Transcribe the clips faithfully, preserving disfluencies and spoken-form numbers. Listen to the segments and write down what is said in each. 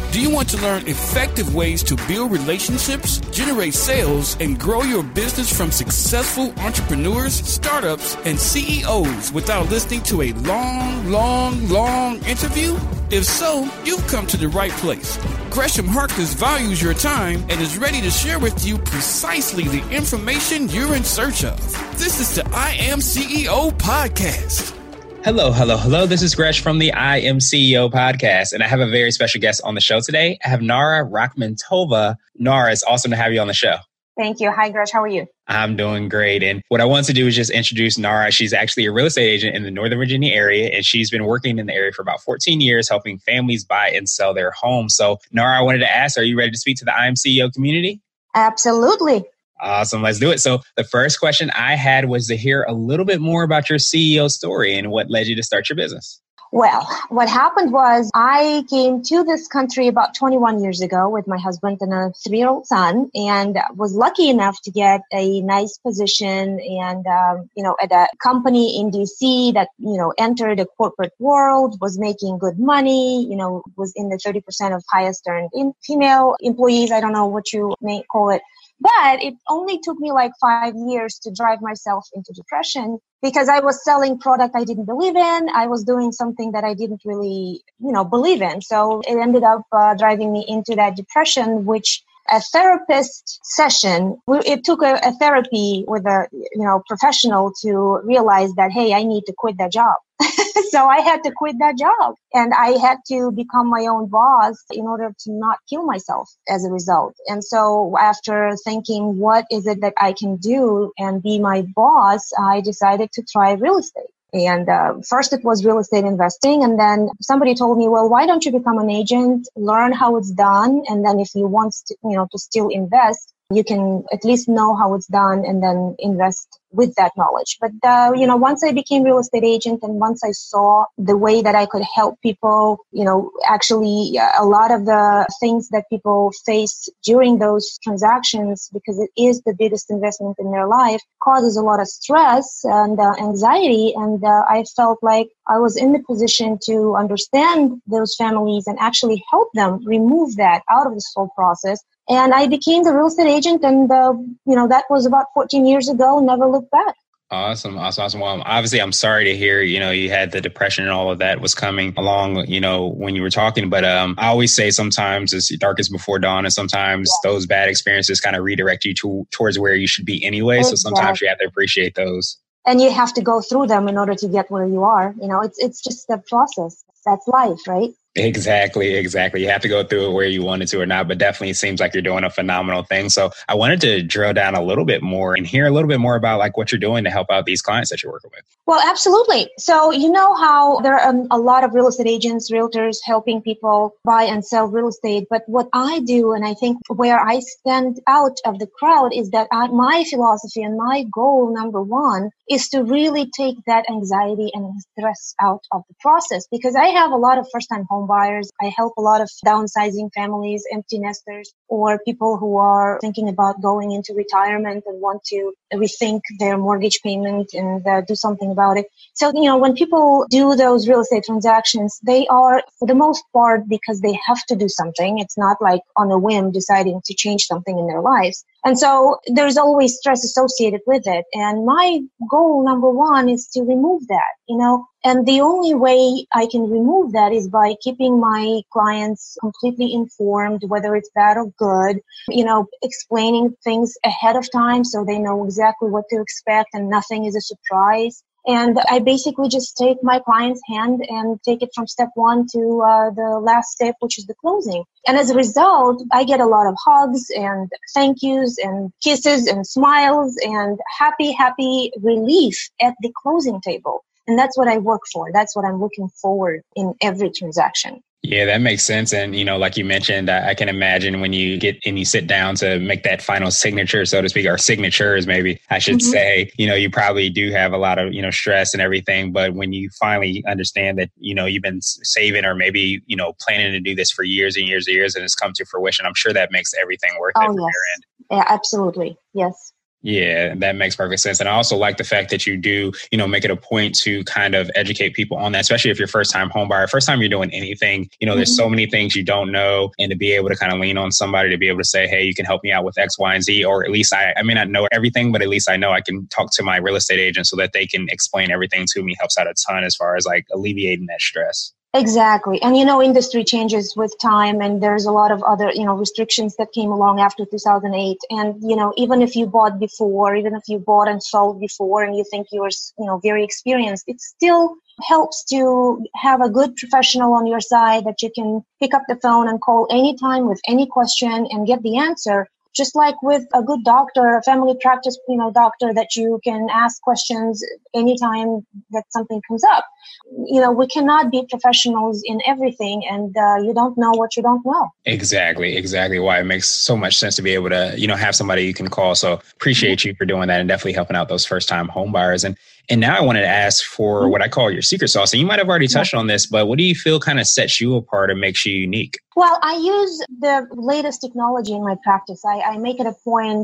Do you want to learn effective ways to build relationships, generate sales, and grow your business from successful entrepreneurs, startups, and C E Os without listening to a long, long, long interview? If so, you've come to the right place. Gresham Harkless values your time and is ready to share with you precisely the information you're in search of. This is the I Am C E O podcast. Hello, hello, hello. This is Gresh from the I Am C E O podcast, and I have a very special guest on the show today. I have Nara Rakhmentova. Nara, it's awesome to have you on the show. Thank you. Hi, Gresh. How are you? I'm doing great. And what I want to do is just introduce Nara. She's actually a real estate agent in the Northern Virginia area, and she's been working in the area for about fourteen years, helping families buy and sell their homes. So, Nara, I wanted to ask, are you ready to speak to the I Am C E O community? Absolutely. Awesome. Let's do it. So the first question I had was to hear a little bit more about your C E O story and what led you to start your business. Well, what happened was I came to this country about twenty-one years ago with my husband and a three-year-old son, and was lucky enough to get a nice position and, um, you know, at a company in D C that, you know, entered the corporate world, was making good money, you know, was in the thirty percent of highest earned in female employees. I don't know what you may call it. But it only took me like five years to drive myself into depression because I was selling product I didn't believe in. I was doing something that I didn't really, you know, believe in. So it ended up uh, driving me into that depression, which a therapist session, it took a, a therapy with a, you know, professional to realize that, hey, I need to quit that job. So I had to quit that job and I had to become my own boss in order to not kill myself as a result. And so after thinking, what is it that I can do and be my boss, I decided to try real estate. And uh, first it was real estate investing. And then somebody told me, well, why don't you become an agent, learn how it's done. And then if you want to, you know, to still invest, you can at least know how it's done and then invest with that knowledge. But, uh, you know, once I became real estate agent and once I saw the way that I could help people, you know, actually uh, a lot of the things that people face during those transactions, because it is the biggest investment in their life, causes a lot of stress and uh, anxiety. And uh, I felt like I was in the position to understand those families and actually help them remove that out of this whole process. And I became the real estate agent, and, uh, you know, that was about fourteen years ago, never looked back. Awesome. Awesome. Awesome. Well, obviously, I'm sorry to hear, you know, you had the depression and all of that was coming along, you know, when you were talking. But um, I always say sometimes it's darkest before dawn, and sometimes yeah. those bad experiences kind of redirect you to, towards where you should be anyway. Exactly. So sometimes you have to appreciate those. And you have to go through them in order to get where you are. You know, it's it's just a process. That's life, right? Exactly, exactly. You have to go through it where you wanted to or not, but definitely it seems like you're doing a phenomenal thing. So I wanted to drill down a little bit more and hear a little bit more about like what you're doing to help out these clients that you're working with. Well, absolutely. So you know how there are um, a lot of real estate agents, realtors helping people buy and sell real estate. But what I do, and I think where I stand out of the crowd, is that I, my philosophy and my goal, number one, is to really take that anxiety and stress out of the process. Because I have a lot of first-time home buyers. I help a lot of downsizing families, empty nesters, or people who are thinking about going into retirement and want to rethink their mortgage payment and uh, do something about it. So, you know, when people do those real estate transactions, they are, for the most part, because they have to do something. It's not like on a whim deciding to change something in their lives. And so there's always stress associated with it. And my goal, number one, is to remove that, you know. And the only way I can remove that is by keeping my clients completely informed, whether it's bad or good, you know, explaining things ahead of time so they know exactly what to expect and nothing is a surprise. And I basically just take my client's hand and take it from step one to uh, the last step, which is the closing. And as a result, I get a lot of hugs and thank yous and kisses and smiles and happy, happy relief at the closing table. And that's what I work for. That's what I'm looking forward in every transaction. Yeah, that makes sense. And, you know, like you mentioned, I, I can imagine when you get and you sit down to make that final signature, so to speak, or signatures, maybe I should mm-hmm. say, you know, you probably do have a lot of, you know, stress and everything. But when you finally understand that, you know, you've been saving or maybe, you know, planning to do this for years and years and years and it's come to fruition, I'm sure that makes everything worth oh, it from yes. your end. Yeah, absolutely. Yes. Yeah, that makes perfect sense. And I also like the fact that you do, you know, make it a point to kind of educate people on that, especially if you're first time home buyer, first time you're doing anything, you know, there's mm-hmm. so many things you don't know. And to be able to kind of lean on somebody to be able to say, hey, you can help me out with X, Y, and Z, or at least I, I may not know everything, but at least I know I can talk to my real estate agent so that they can explain everything to me, helps out a ton as far as like alleviating that stress. Exactly. And, you know, industry changes with time, and there's a lot of other, you know, restrictions that came along after two thousand eight. And, you know, even if you bought before, even if you bought and sold before and you think you're, you know, very experienced, it still helps to have a good professional on your side that you can pick up the phone and call anytime with any question and get the answer. Just like with a good doctor, a family practice, you know, doctor that you can ask questions anytime that something comes up. You know, we cannot be professionals in everything, and uh, you don't know what you don't know. Exactly, exactly. Why it makes so much sense to be able to, you know, have somebody you can call. So appreciate mm-hmm. you for doing that and definitely helping out those first time home buyers. And and now I wanted to ask for mm-hmm. what I call your secret sauce. And you might have already touched yeah. on this, but what do you feel kind of sets you apart and makes you unique? Well, I use the latest technology in my practice. I, I make it a point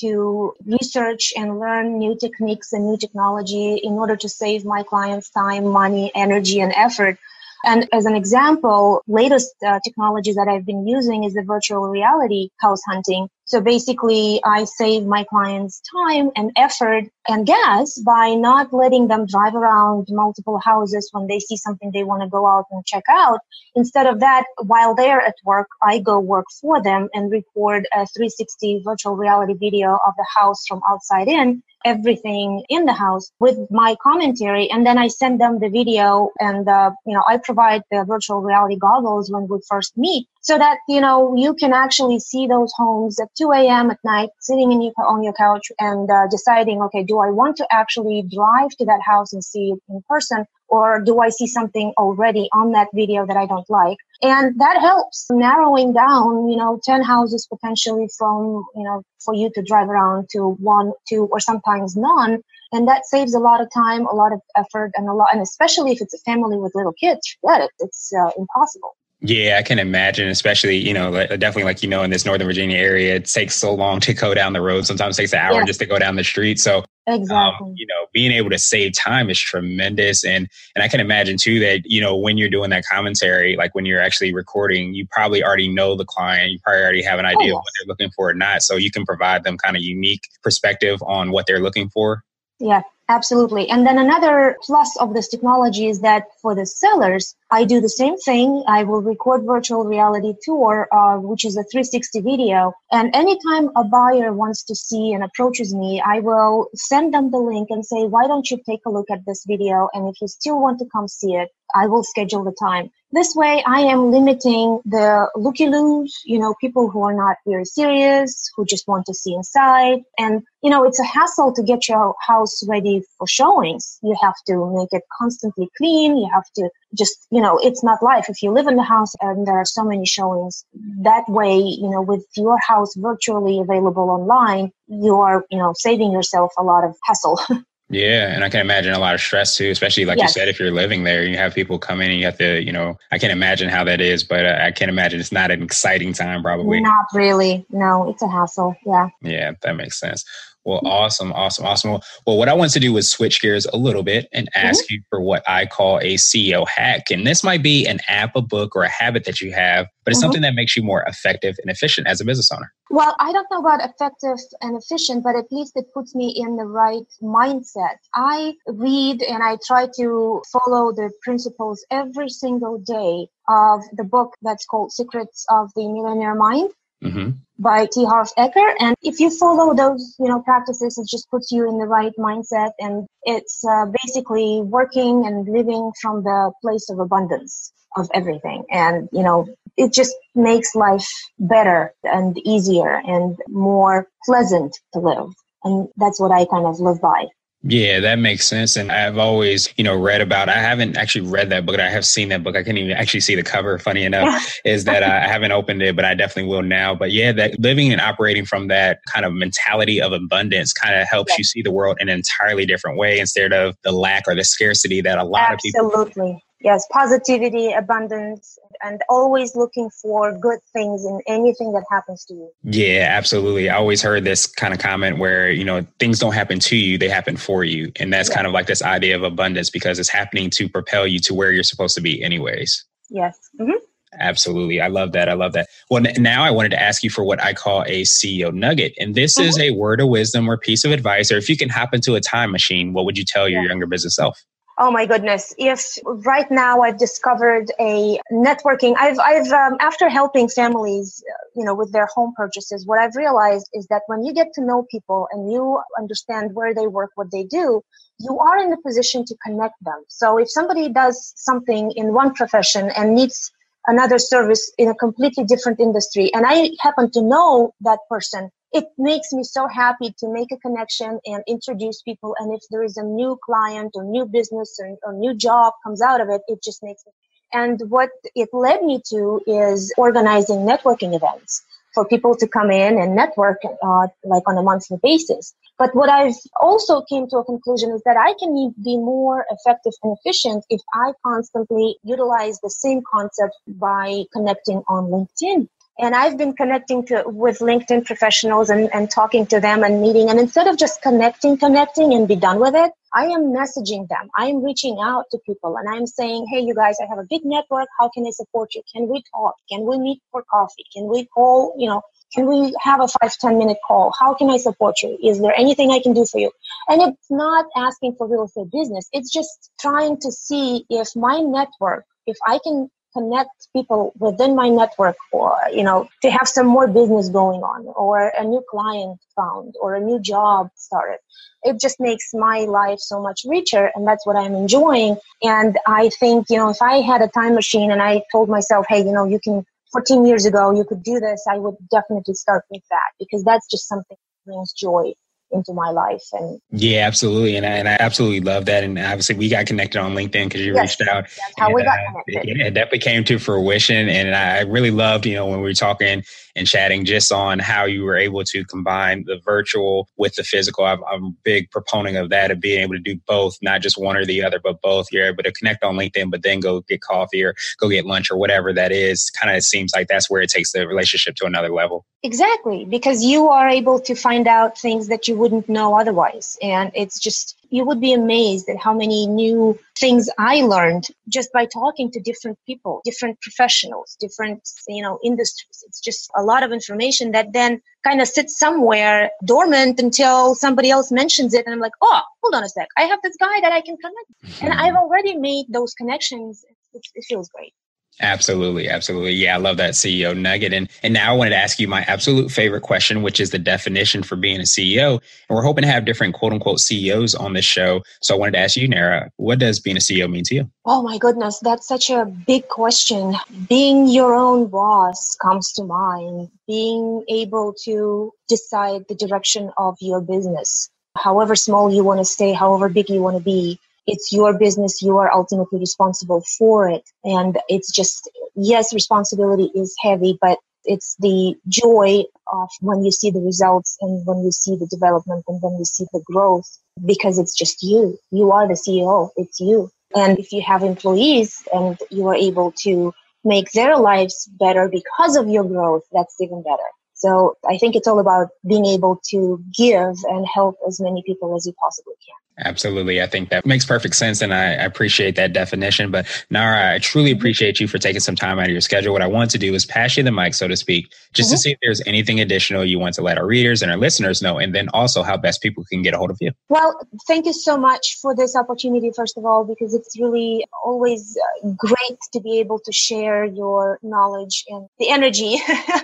to research and learn new techniques and new technology in order to save my clients time, money, energy, and effort. And as an example, latest uh, technology that I've been using is the virtual reality house hunting. So basically, I save my clients time and effort and gas by not letting them drive around multiple houses when they see something they want to go out and check out. Instead of that, while they're at work, I go work for them and record a three sixty virtual reality video of the house from outside in, everything in the house with my commentary. And then I send them the video, and, uh, you know, I provide the virtual reality goggles when we first meet so that, you know, you can actually see those homes at two a.m. at night, sitting in your, on your couch and uh, deciding, okay, do I want to actually drive to that house and see it in person? Or do I see something already on that video that I don't like? And that helps narrowing down, you know, ten houses potentially from, you know, for you to drive around to one, two, or sometimes none. And that saves a lot of time, a lot of effort, and a lot, and especially if it's a family with little kids, forget it. It's uh, impossible. Yeah, I can imagine, especially, you know, definitely like, you know, in this Northern Virginia area, it takes so long to go down the road. Sometimes it takes an hour yeah. just to go down the street. So, exactly. um, you know, being able to save time is tremendous. And and I can imagine, too, that, you know, when you're doing that commentary, like when you're actually recording, you probably already know the client. You probably already have an idea oh, yes. of what they're looking for or not. So you can provide them kind of unique perspective on what they're looking for. Yeah, absolutely. And then another plus of this technology is that for the sellers, I do the same thing. I will record virtual reality tour, uh, which is a three sixty video. And anytime a buyer wants to see and approaches me, I will send them the link and say, why don't you take a look at this video? And if you still want to come see it, I will schedule the time. This way, I am limiting the looky-loos, you know, people who are not very serious, who just want to see inside. And, you know, it's a hassle to get your house ready for showings. You have to make it constantly clean. You have to just, you know, it's not life. If you live in the house and there are so many showings, that way, you know, with your house virtually available online, you are, you know, saving yourself a lot of hassle. Yeah. And I can imagine a lot of stress too, especially like yes. you said, if you're living there, you have people come in and you have to, you know, I can't imagine how that is, but uh, I can't imagine it's not an exciting time probably. Not really. No, it's a hassle. Yeah. Yeah, that makes sense. Well, awesome, awesome, awesome. Well, well, what I want to do is switch gears a little bit and ask mm-hmm. you for what I call a C E O hack. And this might be an app, a book, or a habit that you have, but it's mm-hmm. something that makes you more effective and efficient as a business owner. Well, I don't know about effective and efficient, but at least it puts me in the right mindset. I read and I try to follow the principles every single day of the book that's called Secrets of the Millionaire Mind. Mm-hmm. by T. Harv Eker. And if you follow those, you know, practices, it just puts you in the right mindset. And it's uh, basically working and living from the place of abundance of everything. And, you know, it just makes life better and easier and more pleasant to live. And that's what I kind of live by. Yeah, that makes sense. And I've always, you know, read about, I haven't actually read that book. I have seen that book. I can't even actually see the cover. Funny enough, is that I haven't opened it, but I definitely will now. But yeah, that living and operating from that kind of mentality of abundance kind of helps yeah. you see the world in an entirely different way instead of the lack or the scarcity that a lot Absolutely. of people Yes, positivity, abundance, and always looking for good things in anything that happens to you. Yeah, absolutely. I always heard this kind of comment where, you know, things don't happen to you, they happen for you. And that's yeah. kind of like this idea of abundance because it's happening to propel you to where you're supposed to be anyways. Yes. Mm-hmm. Absolutely. I love that. I love that. Well, now I wanted to ask you for what I call a C E O nugget. And this mm-hmm. is a word of wisdom or piece of advice, or if you can hop into a time machine, what would you tell your yeah. younger business self? Oh my goodness. If right now I've discovered a networking, I've, I've, um, after helping families, you know, with their home purchases, what I've realized is that when you get to know people and you understand where they work, what they do, you are in the position to connect them. So if somebody does something in one profession and needs another service in a completely different industry, and I happen to know that person, it makes me so happy to make a connection and introduce people. And if there is a new client or new business or, or new job comes out of it, it just makes me. And what it led me to is organizing networking events for people to come in and network uh, like on a monthly basis. But what I've also came to a conclusion is that I can be more effective and efficient if I constantly utilize the same concept by connecting on LinkedIn. And I've been connecting to with LinkedIn professionals and, and talking to them and meeting. And instead of just connecting, connecting and be done with it, I am messaging them. I am reaching out to people and I'm saying, hey, you guys, I have a big network. How can I support you? Can we talk? Can we meet for coffee? Can we call, you know, can we have a five, ten minute call? How can I support you? Is there anything I can do for you? And it's not asking for real estate business. It's just trying to see if my network, if I can connect people within my network or, you know, to have some more business going on or a new client found or a new job started. It just makes my life so much richer and that's what I'm enjoying. And I think, you know, if I had a time machine and I told myself, hey, you know, you can, fourteen years ago, you could do this, I would definitely start with that because that's just something that brings joy into my life. And yeah, absolutely. And I, and I absolutely love that. And obviously we got connected on LinkedIn because you yes, reached out. That's how and, we got uh, connected. It, it definitely came to fruition. And I really loved, you know, when we were talking and chatting just on how you were able to combine the virtual with the physical. I'm, I'm a big proponent of that, of being able to do both, not just one or the other, but both. You're able to connect on LinkedIn, but then go get coffee or go get lunch or whatever that is. Kind of seems like that's where it takes the relationship to another level. Exactly, because you are able to find out things that you wouldn't know otherwise. And it's just, you would be amazed at how many new things I learned just by talking to different people, different professionals, different, you know, industries. It's just a lot of information that then kind of sits somewhere dormant until somebody else mentions it. And I'm like, oh, hold on a sec. I have this guy that I can connect. And I've already made those connections. It, it feels great. Absolutely. Absolutely. Yeah, I love that C E O nugget. And and now I wanted to ask you my absolute favorite question, which is the definition for being a C E O. And we're hoping to have different quote unquote C E Os on this show. So I wanted to ask you, Nara, what does being a C E O mean to you? Oh my goodness, that's such a big question. Being your own boss comes to mind. Being able to decide the direction of your business, however small you want to stay, however big you want to be. It's your business. You are ultimately responsible for it. And it's just, yes, responsibility is heavy, but it's the joy of when you see the results and when you see the development and when you see the growth, because it's just you. You are the C E O. It's you. And if you have employees and you are able to make their lives better because of your growth, that's even better. So I think it's all about being able to give and help as many people as you possibly can. Absolutely. I think that makes perfect sense. And I, I appreciate that definition. But Nara, I truly appreciate you for taking some time out of your schedule. What I want to do is pass you the mic, so to speak, just mm-hmm. to see if there's anything additional you want to let our readers and our listeners know, and then also how best people can get a hold of you. Well, thank you so much for this opportunity, first of all, because it's really always great to be able to share your knowledge and the energy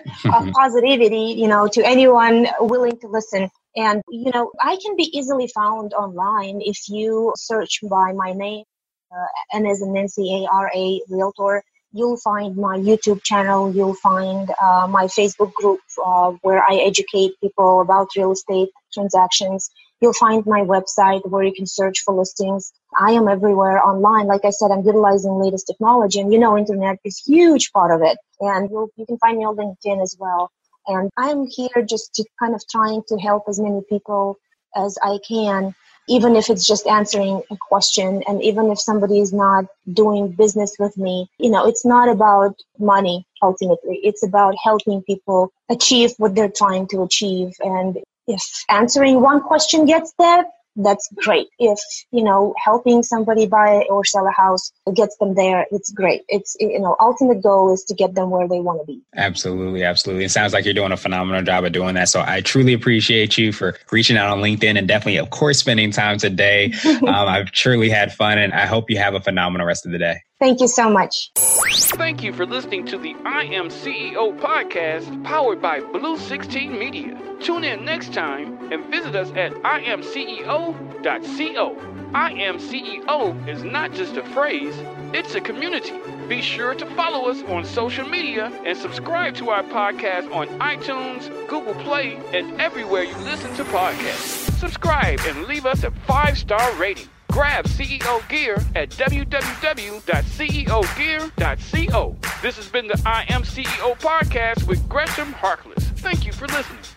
of positivity, you know, to anyone willing to listen. And, you know, I can be easily found online if you search by my name, uh, N as in Nancy, A R A, Realtor. You'll find my YouTube channel. You'll find uh, my Facebook group uh, where I educate people about real estate transactions. You'll find my website where you can search for listings. I am everywhere online. Like I said, I'm utilizing latest technology. And, you know, internet is a huge part of it. And you'll, you can find me on LinkedIn as well. And I'm here just to kind of trying to help as many people as I can even if it's just answering a question, and even if somebody is not doing business with me, you know, it's not about money ultimately. It's about helping people achieve what they're trying to achieve. And if answering one question gets there, that's great. If, you know, helping somebody buy or sell a house gets them there, it's great. It's, you know, ultimate goal is to get them where they want to be. Absolutely. Absolutely. It sounds like you're doing a phenomenal job of doing that. So I truly appreciate you for reaching out on LinkedIn and definitely, of course, spending time today. um, I've truly had fun, and I hope you have a phenomenal rest of the day. Thank you so much. Thank you for listening to the I Am C E O podcast powered by Blue sixteen Media. Tune in next time and visit us at I am C E O dot co. I Am C E O is not just a phrase, it's a community. Be sure to follow us on social media and subscribe to our podcast on iTunes, Google Play, and everywhere you listen to podcasts. Subscribe and leave us a five-star rating. Grab C E O gear at w w w dot c e o gear dot co. This has been the I Am C E O podcast with Gresham Harkless. Thank you for listening.